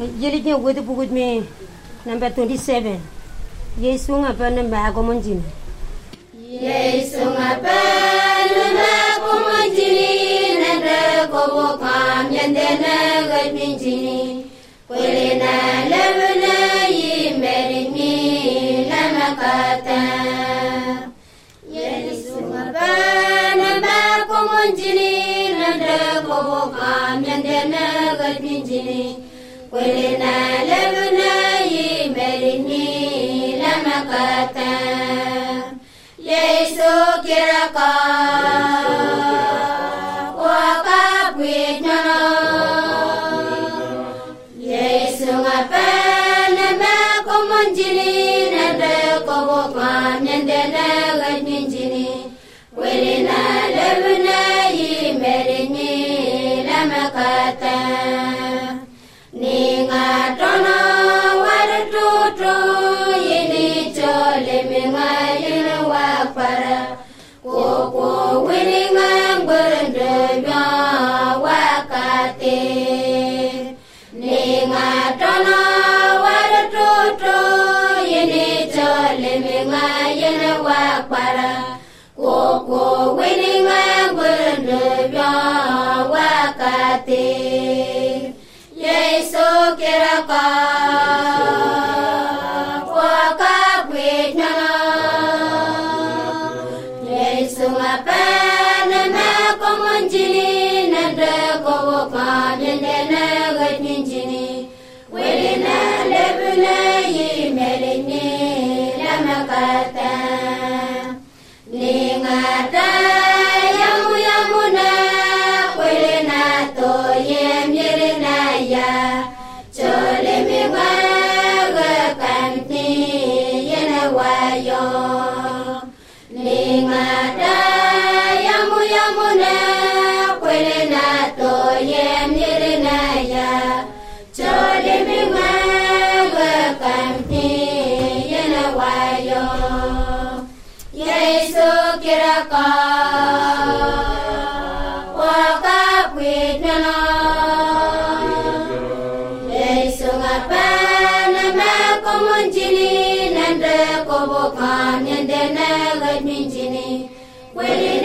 Yelige with me number 27. Yesu ngapana magomonjini. Yesu ngapana magomonjini nanda kobo kam yandena gajminjini. Kwelena levena yimerini lamakata. Yesu ngapana magomonjini nanda kobo kam yandena gajminjini. Kwelena levena yimerini lamakata. Yesu kiraka waka pwitana. Yesu ngapana makomonjini nanda koboka nyandena gajminjini. Kwelena levena yimerini lamakata. Ninga tono warututu yini chole minga yini wakpara. Koko wininga ngurundubya wakate. Ninga tono warututu yini chole minga yini wakpara. Koko wininga ngurundubya wakate. Yesu kiraka waka pwitana. Yesu ngapana makomonjini nanda koboka nyandena gajminjini. Welina lebuna yimerini lamakata. Ningata yamu yamuna welina to yemyerina ya. Chole miwaga kanti yena wayo. Ningata yamu yamuna welina to yemyerina ya. Chole miwaga kanti yena wayo. Yesu kiraka waka pwitana. Yesu ngapana makomonjini nanda koboka nyandena gajminjini.